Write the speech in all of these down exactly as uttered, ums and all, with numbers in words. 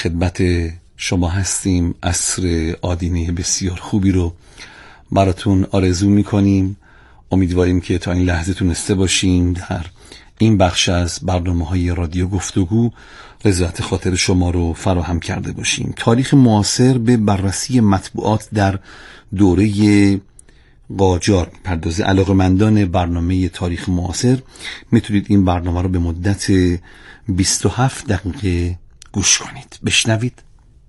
خدمت شما هستیم. عصر آدینه بسیار خوبی رو براتون آرزو میکنیم. امیدواریم که تا این لحظه تونسته باشیم در این بخش از برنامه‌های رادیو گفتگو رضایت خاطر شما رو فراهم کرده باشیم. تاریخ معاصر به بررسی مطبوعات در دوره قاجار پردازه. علاقه‌مندان برنامه تاریخ معاصر میتونید این برنامه رو به مدت بیست و هفت دقیقه گوش کنید. بشنوید.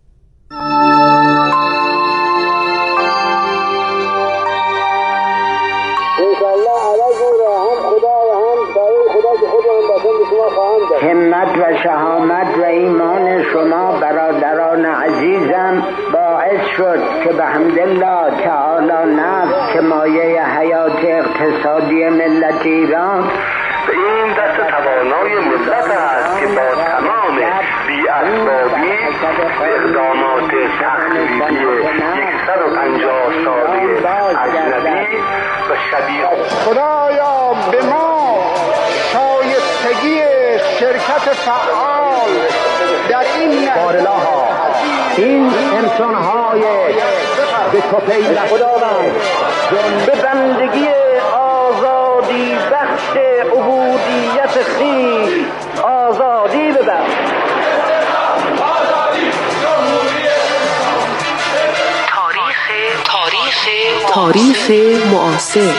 همت و شهامت و ایمان شما برادران عزیزم باعث شد که به حمدالله تعالی نفت که مایه حیات اقتصادی ملت ایران این دست توانای ملت است که با تمام بی‌اسبابی اقدامات تخریبی صد و پنجاه ساله اجنبی و شبیه خدایا به ما شایستگی شرکت فعال در این بارلاها این انسان‌های به تو پیوسته خداوند به بندگی آزادی بخش عبودیت خویش آزادی ببخش. تاریخ تاریخ معاصر.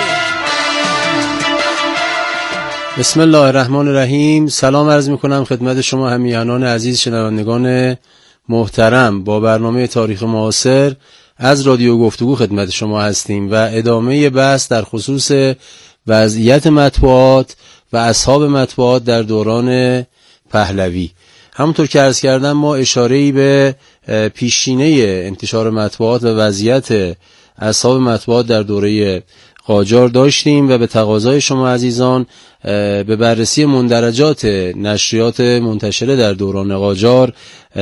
بسم الله الرحمن الرحیم. سلام عرض میکنم خدمت شما همیهنان عزیز شنوندگان محترم. با برنامه تاریخ معاصر از رادیو گفتگو خدمت شما هستیم و ادامه بحث در خصوص وضعیت مطبوعات و اصحاب مطبوعات در دوران پهلوی. همونطور که عرض کردم ما اشاره‌ای به پیشینه انتشار مطبوعات و وضعیت اصحاب مطبوعات در دوره قاجار داشتیم و به تقاضای شما عزیزان به بررسی مندرجات نشریات منتشره در دوران قاجار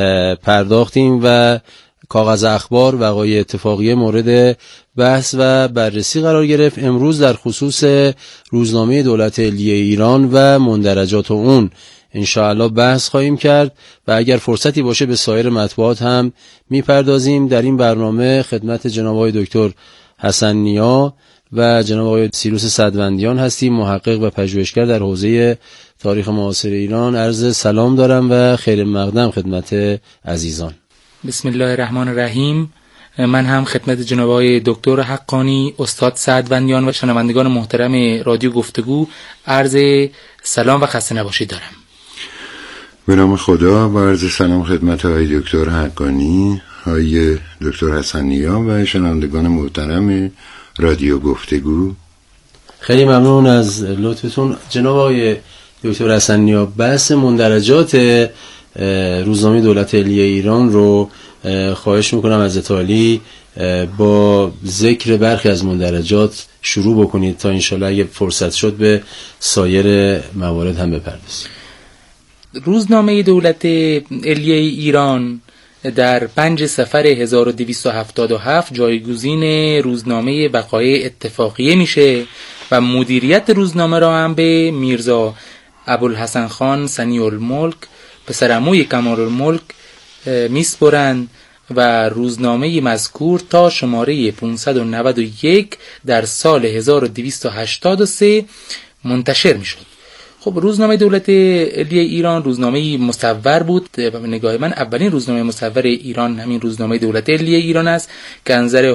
پرداختیم و کاغذ اخبار وقایع اتفاقیه مورد بحث و بررسی قرار گرفت. امروز در خصوص روزنامه دولت علیه ایران و مندرجات اون انشاءالله بحث خواهیم کرد و اگر فرصتی باشه به سایر مطبوعات هم میپردازیم. در این برنامه خدمت جناب آقای دکتر حسن نیا و جناب آقای سیروس صدوندیان هستیم، محقق و پژوهشگر در حوزه تاریخ معاصر ایران. عرض سلام دارم و خیر مقدم خدمت عزیزان. بسم الله الرحمن الرحیم. من هم خدمت جناب آقای دکتر حقانی، استاد سعدوندیان و شنوندگان محترم رادیو گفتگو عرض سلام و خسته نباشید دارم. به نام خدا و عرض سلام خدمت آقای دکتر حقانی، آقای دکتر حسن نیا و شنوندگان محترم رادیو گفتگو. خیلی ممنون از لطفتون جناب آقای دکتر حسن نیا. بحث مندرجات روزنامه دولت علیه ایران رو خواهش میکنم از عالی با ذکر برخی از مندرجات شروع بکنید تا انشالله اگه فرصت شد به سایر موارد هم بپردازیم. روزنامه دولت علیه ایران در پنج صفر هزار و دویست و هفتاد و هفت جایگزین روزنامه وقایع اتفاقیه میشه و مدیریت روزنامه را هم به میرزا ابوالحسن خان ثنی الملک پسرعموی کمال الملک میسپرند و روزنامه مذکور تا شماره پانصد و نود و یک در سال هزار و دویست و هشتاد و سه منتشر میشد. خب روزنامه دولت علیه ایران روزنامه مصور بود و به نگاه من اولین روزنامه مصور ایران همین روزنامه دولت علیه ایران است که از نظر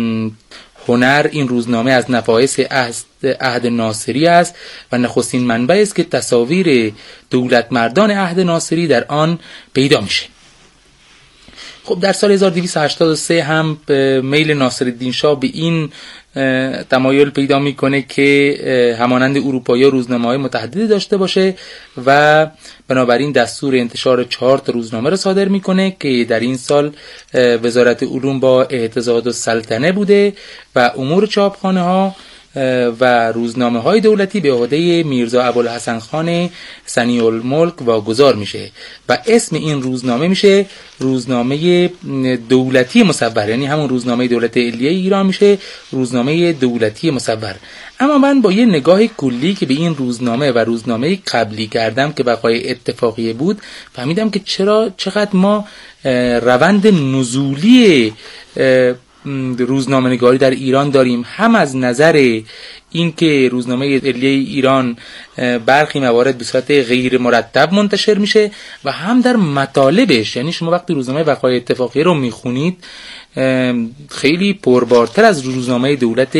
هنر این روزنامه از نفایس عهد ناصری است و نخستین منبع است که تصاویر دولت مردان عهد ناصری در آن پیدا میشه. خب در سال هزار و دویست و هشتاد و سه هم میل ناصرالدین شاه به این تمایل پیدا میکنه که همانند اروپایی روزنامه‌های متعددی داشته باشه و بنابراین دستور انتشار چهار تا روزنامه را صادر میکنه که در این سال وزارت علوم با اعتضاد السلطنه بوده و امور چاپخانه ها و روزنامه های دولتی به عهده میرزا ابوالحسن خان سنی الملک واگذار میشه و اسم این روزنامه میشه روزنامه دولتی مصور، یعنی همون روزنامه دولت علیه ایران میشه روزنامه دولتی مصور. اما من با یه نگاه کلی که به این روزنامه و روزنامه قبلی کردم که بقای اتفاقیه بود، فهمیدم که چرا چقدر ما روند نزولی روزنامه نگاری در ایران داریم، هم از نظر اینکه روزنامه علیه ایران برخی موارد به صورت غیر مرتب منتشر میشه و هم در مطالبش. یعنی شما وقتی روزنامه وقایع اتفاقیه رو میخونید خیلی پربارتر از روزنامه دولت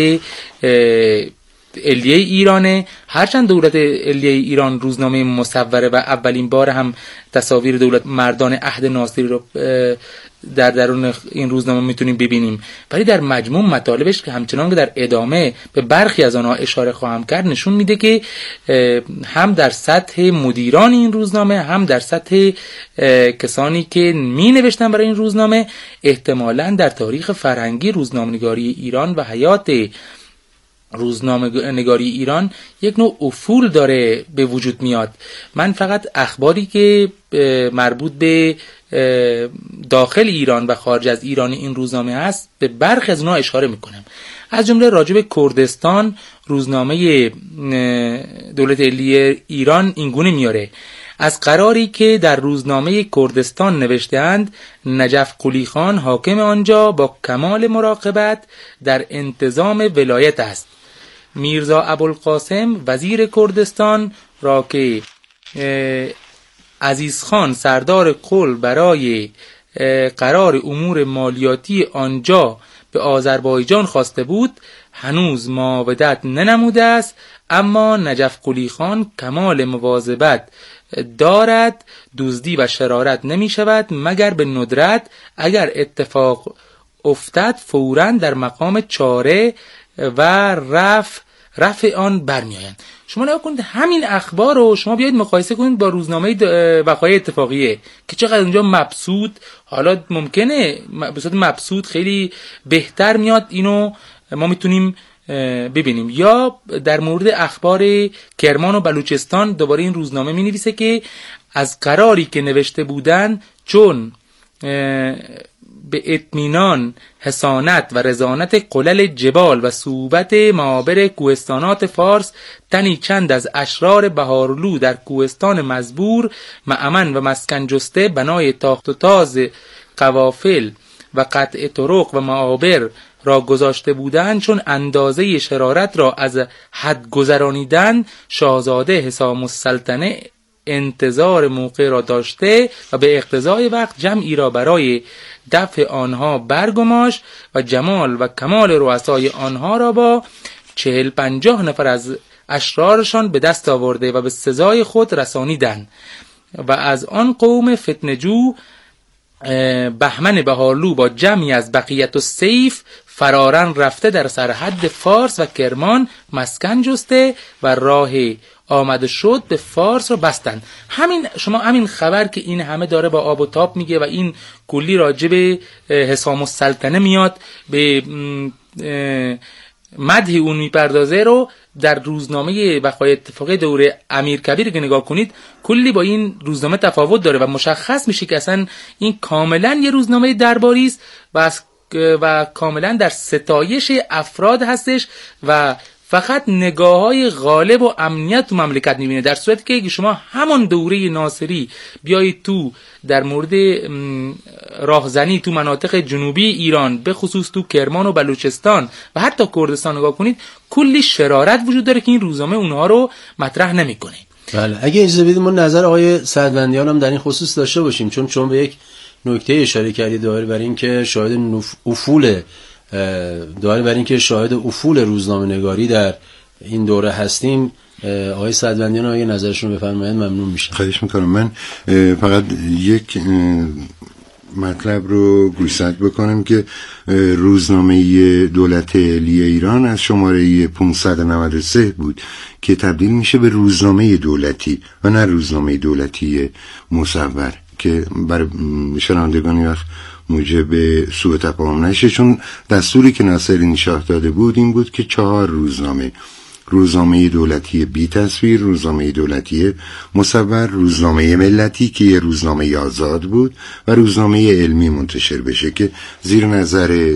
علیه ایرانه، هرچند دولت علیه ایران روزنامه مصوره و اولین بار هم تصاویر دولت مردان عهد ناصری رو در درون این روزنامه میتونیم ببینیم، ولی در مجموع مطالبش که همچنان که در ادامه به برخی از آنها اشاره خواهم کرد نشون میده که هم در سطح مدیران این روزنامه هم در سطح کسانی که می نوشتن برای این روزنامه احتمالاً در تاریخ فرهنگی روزنامه‌نگاری ایران و حیات روزنامه نگاری ایران یک نوع افول داره به وجود میاد. من فقط اخباری که مربوط به داخل ایران و خارج از ایران این روزنامه هست به برخی از اونها اشاره میکنم. از جمله راجع به کردستان روزنامه دولت علیه ایران اینگونه میاره: از قراری که در روزنامه کردستان نوشته‌اند، نجف قلی خان حاکم آنجا با کمال مراقبت در انتظام ولایت است. میرزا ابوالقاسم وزیر کردستان را که عزیز خان سردار قل برای قرار امور مالیاتی آنجا به آذربایجان خواسته بود هنوز معاودت ننموده است، اما نجف قلی خان کمال مواظبت دارد، دزدی و شرارت نمی شود مگر به ندرت، اگر اتفاق افتد فوراً در مقام چاره و رفع رفع آن برمیآیند. شما نگاه کنید همین اخبار رو شما بیاید مقایسه کنید با روزنامه وقایع اتفاقیه که چقدر اونجا مبسوط، حالا ممکنه به صورت مبسوط خیلی بهتر میاد، اینو ما میتونیم ببینیم. یا در مورد اخبار کرمان و بلوچستان دوباره این روزنامه می نویسه که از قراری که نوشته بودن چون به اطمینان حسانت و رزانت قلل جبال و صوبت معابر کوهستانات فارس تنی چند از اشرار بهارلو در کوهستان مزبور معمن و مسکن جسته بنای تاخت و تاز قوافل و قطع طرق و معابر را گذاشته بودند، چون اندازه شرارت را از حد گذرانیدن شاهزاده حسام السلطنه انتظار موقع را داشته و به اقتضای وقت جمعی را برای دفع آنها برگماشت و جمال و کمال رؤسای آنها را با چهل پنجاه نفر از اشرارشان به دست آورده و به سزای خود رسانیدند و از آن قوم فتنجو بهمن بهارلو با جمعی از بقیت و سیف فرارن رفته در سرحد فارس و کرمان مسکن جسته و راه آمده شد به فارس رو بستن. همین شما همین خبر که این همه داره با آب و تاب میگه و این کلی راجع به حسام السلطنه میاد به مدح اون میپردازه رو در روزنامه وقایع اتفاقی دوره امیرکبیر که نگاه کنید کلی با این روزنامه تفاوت داره و مشخص میشه که اصلا این کاملا یه روزنامه درباری است و و کاملا در ستایش افراد هستش و فقط نگاه‌های غالب و امنیت تو مملکت می‌بینه، در صورتی که اگه شما همون دوره ناصری بیایید تو در مورد راهزنی تو مناطق جنوبی ایران به خصوص تو کرمان و بلوچستان و حتی کردستان نگاه کنید کلی شرارت وجود داره که این روزنامه اونها رو مطرح نمی‌کنه. بله اگه اجازه بدید ما نظر آقای سعدوندیان هم در این خصوص داشته باشیم، چون چون به یک نکته اشاره کردید دایر بر این که شاهد افول دایر بر این که شاهد افول روزنامه نگاری در این دوره هستیم. آقای سعدوندیان اگه نظرشون بفرمایید ممنون میشم. خواهش میکنم. من فقط یک مطلب رو گوشزد بکنم که روزنامه دولت علیه ایران از شماره پانصد و نود و سه بود که تبدیل میشه به روزنامه دولتی و نه روزنامه دولتی مصور. که برای شنوندگان وقت موجب سوء تفاهم نشه، چون دستوری که ناصرالدین شاه داده بود این بود که چهار روزنامه، روزنامه دولتی بی تصویر، روزنامه دولتی مصور، روزنامه ملتی که یه روزنامه آزاد بود و روزنامه علمی منتشر بشه که زیر نظر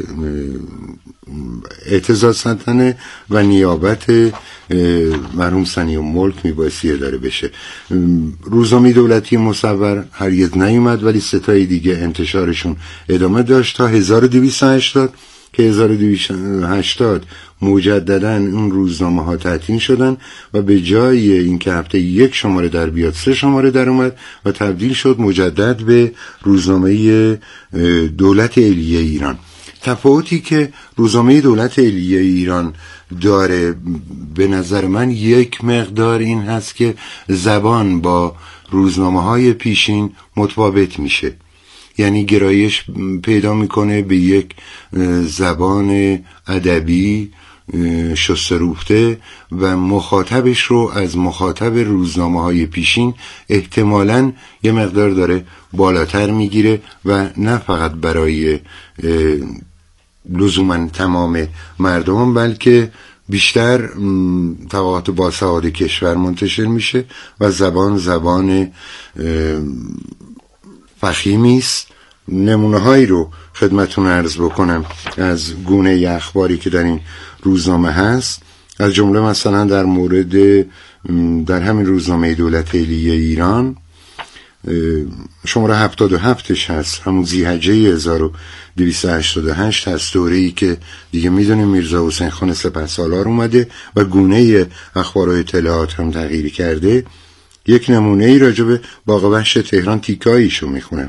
اعتزاز سلطنه و نیابت مرحوم ثنی الملک میبایستی اداره بشه. روزنامه دولتی مصور هرگز نیومد، ولی ستای دیگه انتشارشون ادامه داشت تا هزار و دویست و هشتاد که هزار و دویست و هشتاد مجدداً اون روزنامه ها تعطیل شدن و به جای اینکه هفته یک شماره در بیاد سه شماره در اومد و تبدیل شد مجدد به روزنامه دولت علیه ایران. تفاوتی که روزنامه دولت علیه ایران داره به نظر من یک مقدار این هست که زبان با روزنامه های پیشین متفاوت میشه، یعنی گرایش پیدا میکنه به یک زبان ادبی شستروفته و مخاطبش رو از مخاطب روزنامه های پیشین احتمالاً یه مقدار داره بالاتر میگیره و نه فقط برای لزوما تمام مردم بلکه بیشتر طبقات باسواد کشور منتشر میشه و زبان زبان فخیمی است. نمونه هایی رو خدمتون عرض بکنم از گونه اخباری که در این روزنامه هست، از جمله مثلا در مورد در همین روزنامه دولت علیه ایران شماره هفتاد و هفتش هست، همون ذی‌حجه هزار و دویست و هشتاد و هشت هست، دوره‌ای که دیگه میدونیم میرزا حسین خان سپهسالار اومده و گونه اخبار و اطلاعات هم تغییر کرده. یک نمونه ای راجع به باغ وحش تهران تیکاییشو میخونم.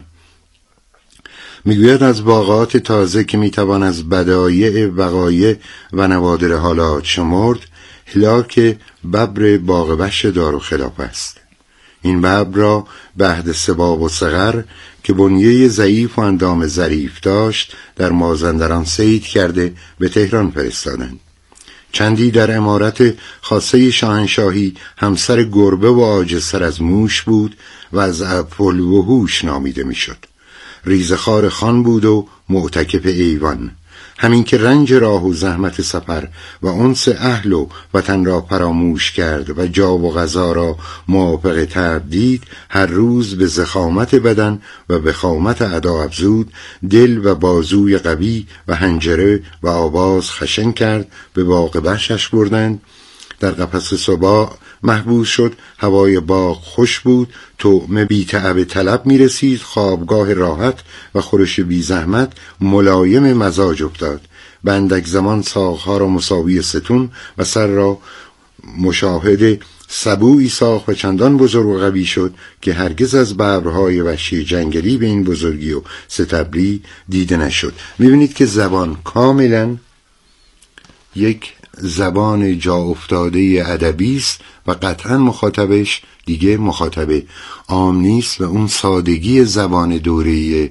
میگوید از باغات تازه که میتوان از بدایع وقایع و نوادر حالات شمرد، هلاک ببر باغ وحش دارالخلاف است. این ببر را به عهد سبا و صغر که بنیه ضعیف و اندام ظریف داشت در مازندران صید کرده به تهران فرستادند. چندی در امارت خاصه شاهنشاهی همسر گربه و عاجزتر از موش بود و از افعل وحوش نامیده میشد. ریزخوار خان بود و معتکف ایوان، همین که رنج راه و زحمت سفر و انس اهل و وطن را فراموش کرد و جا و غذا را موافق طبع دید، هر روز به زخامت بدن و به خامت ادا افزود، دل و بازوی قوی و حنجره و آواز خشن کرد. به باغ وحشش بردند، در قفس صبا محبوس شد، هوای باغ خوش بود، طعمه بی تعب طلب می رسید، خوابگاه راحت و خورش بی زحمت ملایم مزاج افتاد. بندک زمان ساقها را مساوی ستون و سر را مشاهده سبویی ساخت و چندان بزرگ و قوی شد که هرگز از ببرهای وحشی جنگلی به این بزرگی و ستبری دیده نشد. می بینید که زبان کاملا یک زبان جا افتاده ادبی است و قطعا مخاطبش دیگه مخاطب عام نیست و اون سادگی زبان دوره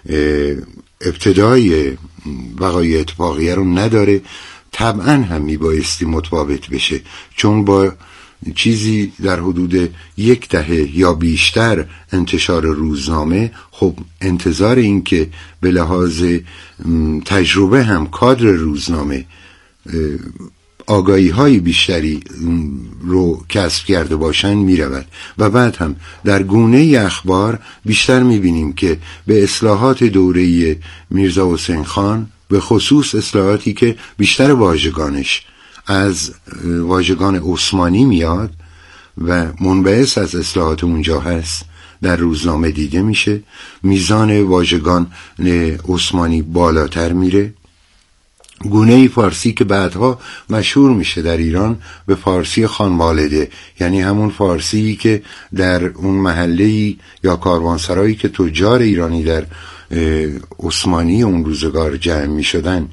ابتدای وقایع اتفاقیه رو نداره. طبعا هم میبایستی متفاوت بشه، چون با چیزی در حدود یک دهه یا بیشتر انتشار روزنامه، خب انتظار این که به لحاظ تجربه هم کادر روزنامه آگاهی های بیشتری رو کسب کرده باشن می رود و بعد هم در گونه اخبار بیشتر می بینیم که به اصلاحات دوره میرزا حسین خان، به خصوص اصلاحاتی که بیشتر واژگانش از واژگان عثمانی میاد و منبعث از اصلاحات اونجا هست، در روزنامه دیده میشه. میزان واژگان عثمانی بالاتر میره. گونه فارسی که بعدها مشهور میشه در ایران به فارسی خانوالده، یعنی همون فارسی که در اون محله‌ای یا کاروانسرایی که تجار ایرانی در عثمانی اون روزگار جمع میشدن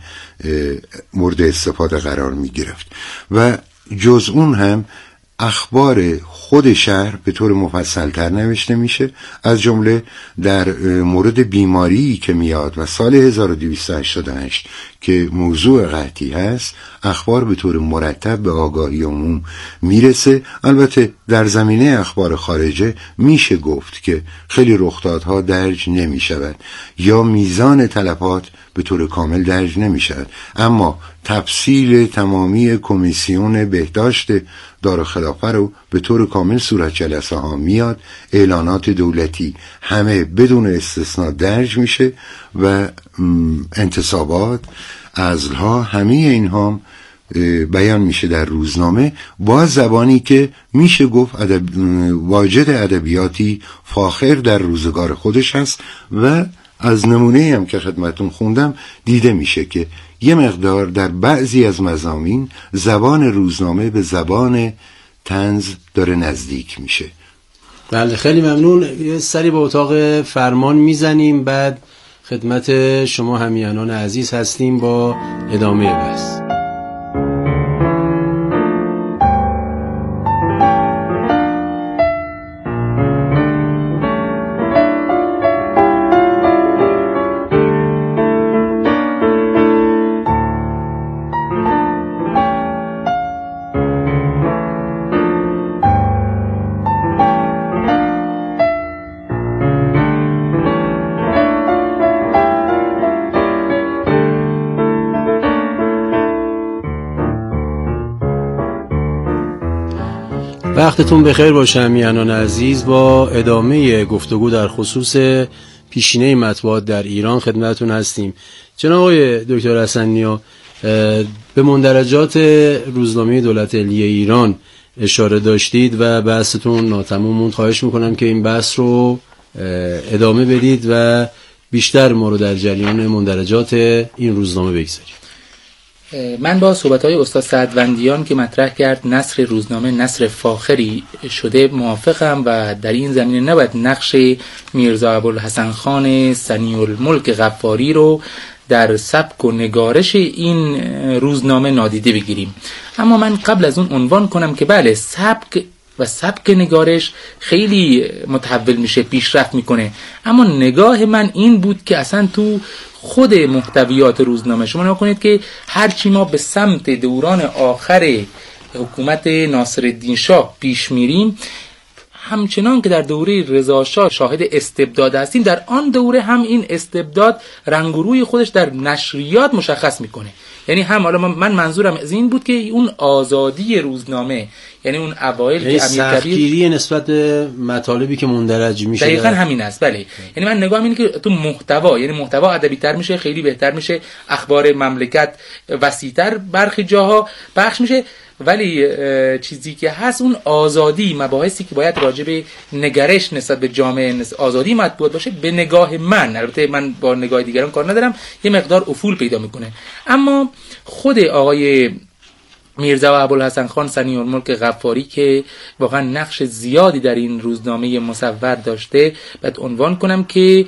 مورد استفاده قرار میگرفت. و جز اون هم اخبار خود شهر به طور مفصل‌تر نوشته میشه، از جمله در مورد بیماری که میاد و سال هزار و دویست و هشتاد و هشت که موضوع قحطی هست، اخبار به طور مرتب به آگاهی عموم میرسه. البته در زمینه اخبار خارجه میشه گفت که خیلی رخدادها درج نمیشود یا میزان تلفات به طور کامل درج نمیشود، اما تفصیل تمامی کمیسیون بهداشت دارالخلافه رو به طور کامل صورت جلسه ها میاد، اعلانات دولتی همه بدون استثناء درج میشه و انتصابات، عزلها، همه اینها بیان میشه در روزنامه با زبانی که میشه گفت ادب... واجد ادبیاتی فاخر در روزگار خودش هست و از نمونه هم که خدمتون خوندم دیده میشه که یه مقدار در بعضی از مضامین زبان روزنامه به زبان طنز داره نزدیک میشه. بله خیلی ممنون. یه سری به اتاق فرمان میزنیم، بعد خدمت شما همیهنان عزیز هستیم با ادامه بحث. وقتتون بخیر باشه همیهنان عزیز. با ادامه گفتگو در خصوص پیشینه مطبوعات در ایران خدمتتون هستیم. جناب آقای دکتر حسن‌نیا، به مندرجات روزنامه دولت علیه ایران اشاره داشتید و بحثتون ناتمام موند. خواهش میکنم که این بحث رو ادامه بدید و بیشتر ما رو در جریان مندرجات این روزنامه بگذارید. من با صحبت‌های استاد سعدوندیان که مطرح کرد نثر روزنامه نثر فاخری شده موافقم و در این زمینه نباید نقش میرزا ابوالحسن خان سنی‌الملک غفاری رو در سبک و نگارش این روزنامه نادیده بگیریم. اما من قبل از اون عنوان کنم که بله، سبک و سبک نگارش خیلی متحول میشه، پیشرفت میکنه، اما نگاه من این بود که اصلا تو خود محتویات روزنامه شما نگاه کنید که هرچی ما به سمت دوران آخر حکومت ناصرالدین شاه پیش میریم، همچنان که در دوره رضا شاه شاهد استبداد هستیم، در آن دوره هم این استبداد رنگ و روی خودش در نشریات مشخص میکنه. یعنی هم حالا من منظورم از این بود که اون آزادی روزنامه، یعنی اون اوایل یعنی که سختگیری نسبت به مطالبی که مندرج میشه، دقیقاً همین است. بله، یعنی من نگاه اینه که تو محتوا، یعنی محتوا ادبی تر میشه، خیلی بهتر میشه، اخبار مملکت وسیع‌تر برخی جاها پخش میشه، ولی چیزی که هست اون آزادی، مباحثی که باید راجع به نگرش نسبت به جامعه آزادی مطبوعات باشه، به نگاه من، البته من با نگاه دیگران کار ندارم، یه مقدار افول پیدا میکنه. اما خود آقای میرزا ابوالحسن خان سنی‌الملک غفاری که واقعا نقش زیادی در این روزنامه مصور داشته، بعد عنوان کنم که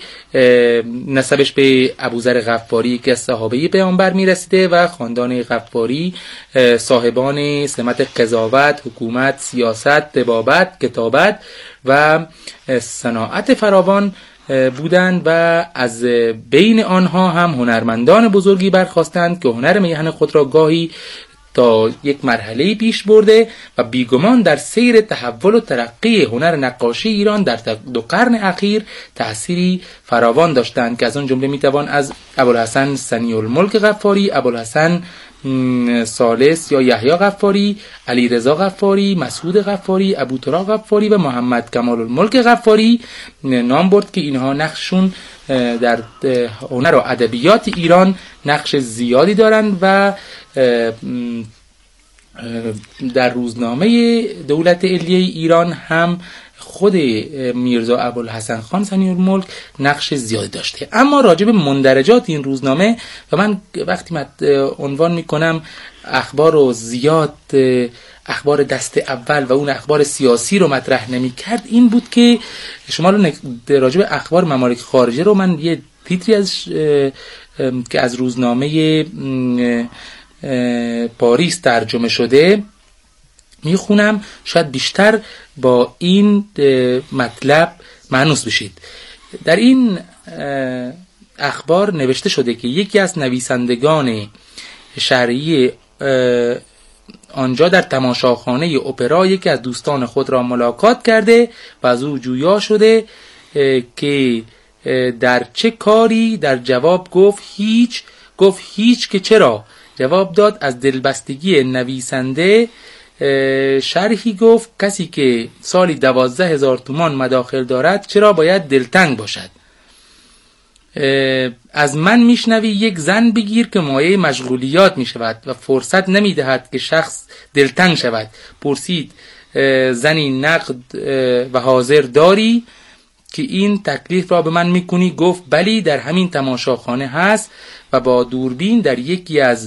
نسبش به ابوذر غفاری که از صحابه پیامبر میرسیده و خاندان غفاری صاحبان سمت قضاوت، حکومت، سیاست، طبابت، کتابت و صناعت فراوان بودند و از بین آنها هم هنرمندان بزرگی برخاستند که هنر میهن خود را گاهی تا یک مرحله پیش برده و بیگمان در سیر تحول و ترقی هنر نقاشی ایران در دو قرن اخیر تأثیری فراوان داشتند که از آن جمله میتوان از ابوالحسن سنی‌الملک غفاری، ابوالحسن ثالث یا یحیی غفاری، علیرضا غفاری، مسعود غفاری، ابوتراب غفاری و محمد کمال الملک غفاری نام برد که اینها نقششون در هنر و ادبیات ایران نقش زیادی دارند و در روزنامه دولت علیه ایران هم خود میرزا ابوالحسن خان سنی‌الملک نقش زیادی داشته. اما راجع به مندرجات این روزنامه و من وقتی من عنوان میکنم اخبار رو زیاد اخبار دست اول و اون اخبار سیاسی رو مطرح نمی کرد، این بود که شما رو راجع به اخبار ممالک خارجه رو من یه تیتری از که از روزنامه پاریس ترجمه شده میخونم، شاید بیشتر با این مطلب مانوس بشید. در این اخبار نوشته شده که یکی از نویسندگان شرعی آنجا در تماشاخانه اپرا یکی از دوستان خود را ملاقات کرده و از او جویا شده که در چه کاری. در جواب گفت هیچ. گفت هیچ که چرا؟ جواب داد از دلبستگی نویسنده. شرحی گفت کسی که سالی دوازده هزار تومان مداخل دارد چرا باید دلتنگ باشد؟ از من میشنوی یک زن بگیر که مایه مشغولیات میشود و فرصت نمیدهد که شخص دلتنگ شود. پرسید زنی نقد و حاضر داری که این تکلیف را به من میکنی؟ گفت بلی، در همین تماشاخانه هست و با دوربین در یکی از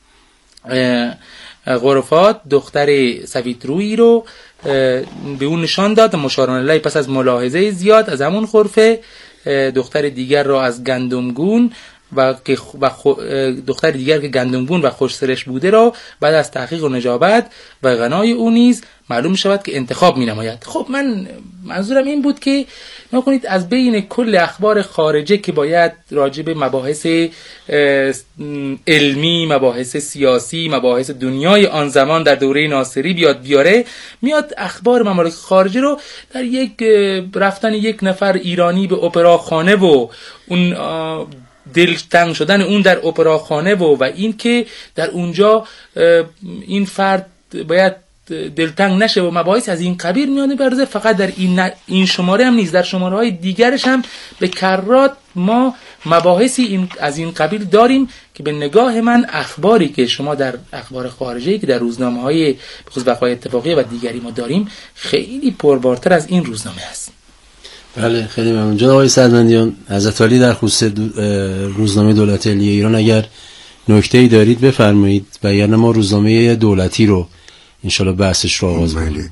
غرفات دختر سفیدرویی رو به اون نشان داد. مشارون الله پس از ملاحظه زیاد از همون غرفه دختر دیگر را از گندمگون و دختر دیگر که گندمگون و خوشسرش بوده را بعد از تحقیق و نجابت و غنای او نیز معلوم شود که انتخاب می نماید. خب من منظورم این بود که نکنید از بین کل اخبار خارجه که باید راجع به مباحث علمی، مباحث سیاسی، مباحث دنیای آن زمان در دوره ناصری بیاد بیاره، میاد اخبار ممالک خارجه رو در یک رفتن یک نفر ایرانی به اپرا خانه و اون دلتنگ شدن اون در اپرا خانه و و این که در اونجا این فرد باید دلتنگ نشه و مباحث از این قبیل میانه برزه. فقط در این این شماره هم نیست، در شماره های دیگرش هم به کرات ما مباحثی این از این قبیل داریم که به نگاه من اخباری که شما در اخبار خارجی که در روزنامه های بخصوص وقایع اتفاقیه و دیگری ما داریم خیلی پربارتر از این روزنامه است. بله خیلی ممنون جناب آقای سروندیان. حضرت عالی در خصوص روزنامه دولت علیه ایران اگر نکته‌ای دارید بفرمایید و یعنی ما روزنامه دولتی رو انشالله بحثش رو آغاز کنیم.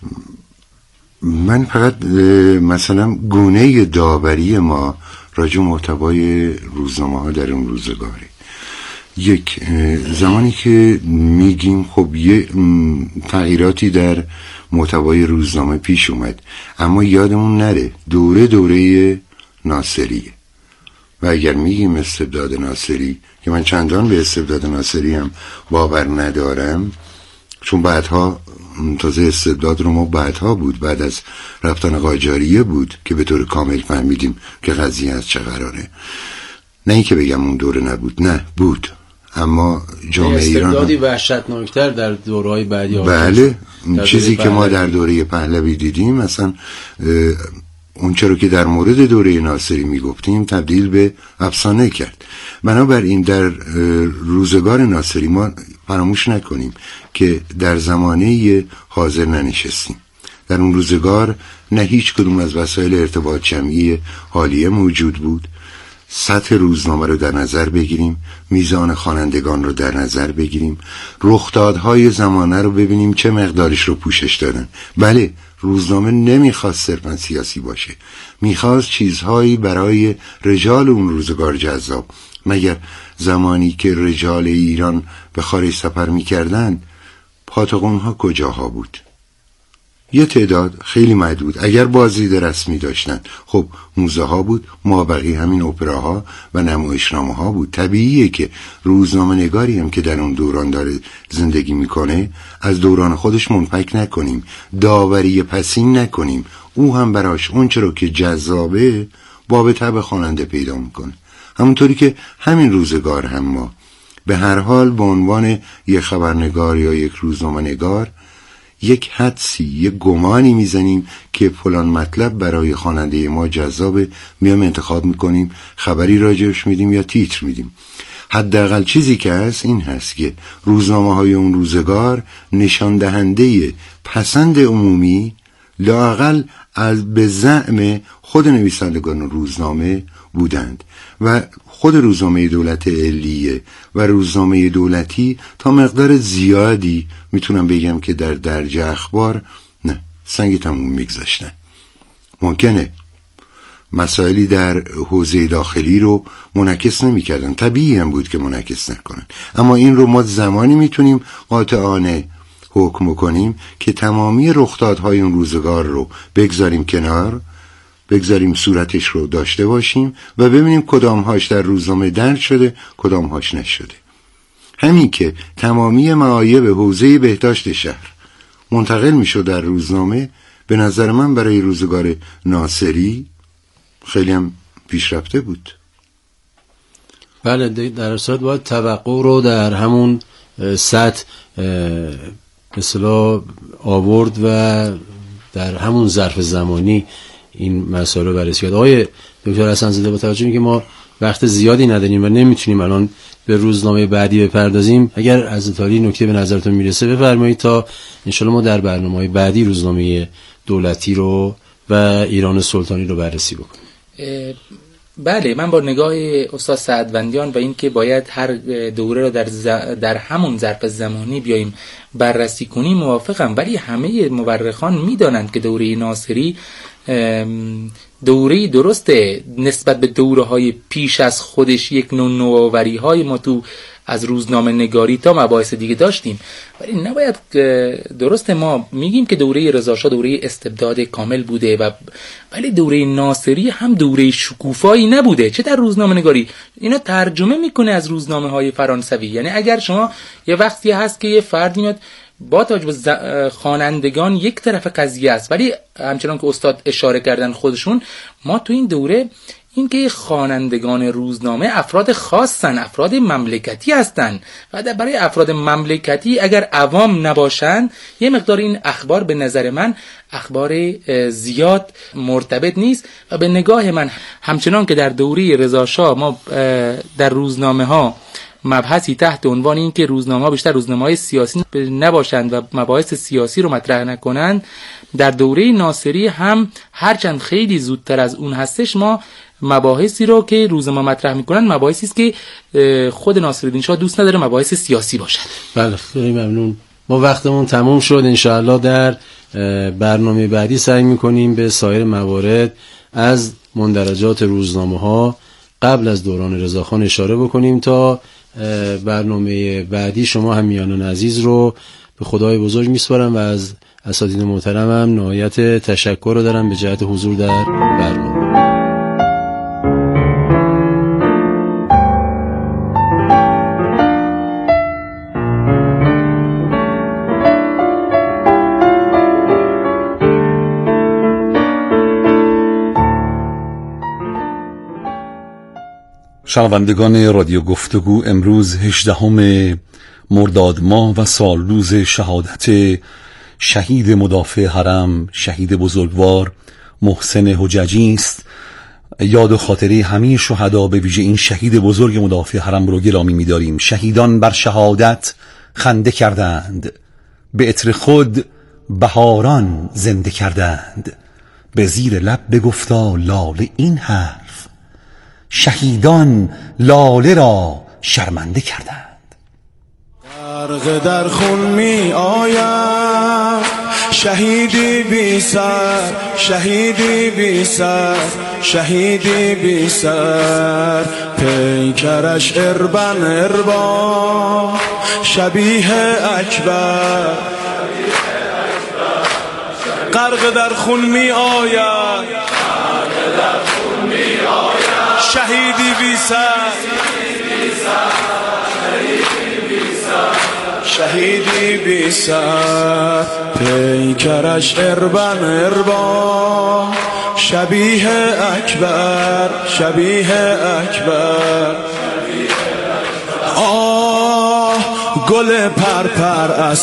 من فقط مثلا گونه داوری ما راجع محتوای روزنامه ها در اون روزگاری، یک زمانی که میگیم خب یه تغییراتی در محتوای روزنامه پیش اومد، اما یادمون نره دوره دوره ناصریه و اگر میگیم استبداد ناصری که من چندان به استبداد ناصری هم باور ندارم، چون بعدها تازه استبداد رو ما بعدها بود، بعد از رفتن قاجاریه بود که به طور کامل فهمیدیم که قضیه از چه قراره. نه این که بگم اون دوره نبود، نه بود، اما جامعه ایران استبدادی وحشتناکتر در دورهای بعدی. بله چیزی که ما در دوره پهلوی دیدیم مثلا اون چرا که در مورد دوره ناصری میگفتیم تبدیل به افسانه کرد. بنابراین در روزگار ناصری ما فراموش نکنیم که در زمانه حاضر ننشستیم. در اون روزگار نه هیچ کدوم از وسایل ارتباط جمعی حالیه موجود بود. سطح روزنامه رو در نظر بگیریم، میزان خوانندگان رو در نظر بگیریم، رخدادهای زمانه رو ببینیم چه مقدارش رو پوشش دادن. بله روزنامه نمیخواست صرفا سیاسی باشه، میخواست چیزهایی برای رجال اون روزگار جذاب. مگر زمانی که رجال ایران به خارج سفر میکردن پاتوقونها کجاها بود؟ یه تعداد خیلی محدود اگر بازدید رسمی داشتن، خب موزه ها بود، مابقی همین اپراها و نمایشنامه ها بود. طبیعیه که روزنامه نگاری هم که در اون دوران داره زندگی میکنه از دوران خودش منفک نکنیم، داوری پسین نکنیم. او هم براش اون چرا که جذابه باب تب خواننده پیدا میکنه. همونطوری که همین روزگار هم ما به هر حال به عنوان یک خبرنگار یا یک روزنامه نگار یک حدسی، یک گمانی میزنیم که فلان مطلب برای خواننده ما جذابه، میام انتخاب میکنیم، خبری راجعش میدیم یا تیتر میدیم. حداقل چیزی که هست این هست که روزنامه های اون روزگار نشان دهنده پسند عمومی لااقل از به زعم خود نویسندگان روزنامه بودند و خود روزنامه دولت علیه و روزنامه دولتی تا مقدار زیادی میتونم بگم که در درج اخبار نه سنگ تموم میگذاشتن. ممکنه مسائلی در حوزه داخلی رو منعکس نمیکردن، طبیعی هم بود که منعکس نکنن، اما این رو ما زمانی میتونیم قاطعانه حکم کنیم که تمامی رخدادهای اون روزگار رو بگذاریم کنار، بگذاریم صورتش رو داشته باشیم و ببینیم کدامهاش در روزنامه درج شده، کدامهاش نشده. همین که تمامی معایب حوزه بهداشت شهر منتقل میشد در روزنامه، به نظر من برای روزگار ناصری خیلی هم پیشرفته بود. بله، در صورت باید توقع رو در همون سطح مثلا آورد و در همون ظرف زمانی این مسائل رو بررسی کرد. آقای دکتر حسن‌زاده، با توجه به اینکه ما وقت زیادی نداریم و نمیتونیم الان به روزنامه بعدی بپردازیم، اگر از تالی نکته به نظرتون میرسه بفرمایید تا انشالله ما در برنامه‌های بعدی روزنامه دولتی رو و ایران سلطانی رو بررسی بکنیم. بله، من با نگاه استاد سعدوندیان و اینکه باید هر دوره رو در, ز... در همون ظرف زمانی بیاییم بررسی کنیم موافقم، ولی همه مورخان میدانند که دوره ناصری دوره درسته نسبت به دوره‌های پیش از خودش، یک نوع نوآوری‌های ما تو از روزنامه نگاری تا مباحث دیگه داشتیم، ولی نباید، درسته ما میگیم که دوره رضاشاه دوره استبداد کامل بوده و ولی دوره ناصری هم دوره شکوفایی نبوده، چه در روزنامه نگاری. اینا ترجمه میکنه از روزنامه‌های فرانسوی. یعنی اگر شما یه وقتی هست که یه فردی میاد با توجه به خوانندگان یک طرف قضیه است، ولی همچنان که استاد اشاره کردن خودشون، ما تو این دوره این که خوانندگان روزنامه افراد خاصن، افراد مملکتی هستن و برای افراد مملکتی اگر عوام نباشن یه مقدار این اخبار به نظر من اخبار زیاد مرتبط نیست. و به نگاه من همچنان که در دوره رضاشاه ما در روزنامه ها مبحثی تحت عنوان این که روزنامه‌ها بیشتر روزنامه‌های سیاسی نباشند و مباحث سیاسی رو مطرح نکنند، در دوره ناصری هم هرچند خیلی زودتر از اون هستش ما مباحثی رو که روزنامه مطرح میکنن مباحثی است که خود ناصرالدین شاه دوست نداره مباحث سیاسی باشد. بله، خیلی ممنون. ما وقتمون تموم شد. انشاءالله در برنامه بعدی سعی میکنیم به سایر موارد از مندرجات روزنامه‌ها قبل از دوران رضاخان اشاره بکنیم تا برنامه بعدی شما هم میانان عزیز رو به خدای بزرگ میسپارم و از اساتید محترمم نهایت تشکر رو دارم به جهت حضور در برنامه. شنوندگان رادیو گفتگو، امروز هجدهم مرداد ماه و سال روز شهادت شهید مدافع حرم، شهید بزرگوار محسن حججی است. یاد و خاطره همه شهدا، به ویژه این شهید بزرگ مدافع حرم رو گرامی می‌داریم. شهیدان بر شهادت خنده کردند، به عطر خود بهاران زنده کردند. به زیر لب بگفتا لاله این حرف، شهیدان لاله را شرمنده کردند. غرق در خون می آیم، شهیدی بی سر، شهیدی بی سر، شهیدی بی سر، پیکرش اربن اربا، شبیه اکبر. غرق در خون می آیم، شهیدی بی سر، شهیدی بی سر، پیکرش اربن اربا، شبیه اکبر، شبیه اکبر. آه گل پرپر از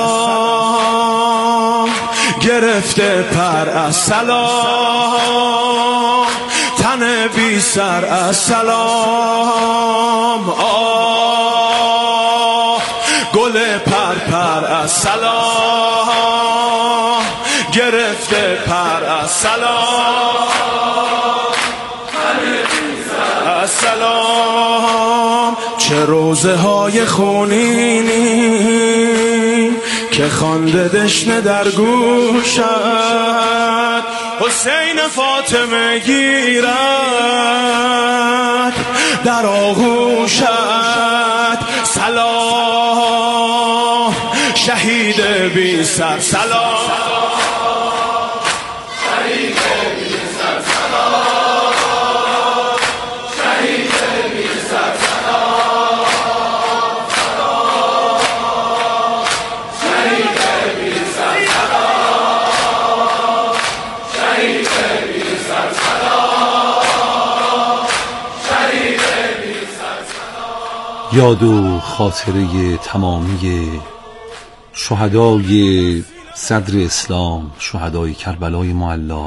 سلام، گرفته پر از سلام، تن بی سر از سلام. آه گل پرپر از سلام، گرفته پر از سلام، تن بی سر از سلام. چه روزه های خونینی که خوانده دشنه در گوشت، حسین فاطمه گیرد در آغوشت. سلام شهید بی سر سلام شهید بی سر سلام شهید بی سر سلام شهید بی سر سلام شهید بی سر سلام شهید بی سر سلام. یاد و خاطره تمامی شهدای صدر اسلام، شهدای کربلای معلی،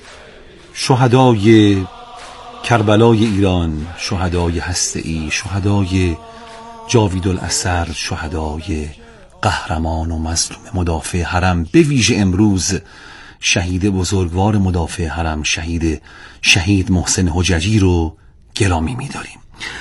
شهدای کربلای ایران، شهدای هسته‌ای، شهدای جاوید الاثر، شهدای قهرمان و مظلوم مدافع حرم، به ویژه امروز شهید بزرگوار مدافع حرم، شهید شهید محسن حججی رو گرامی می‌داریم.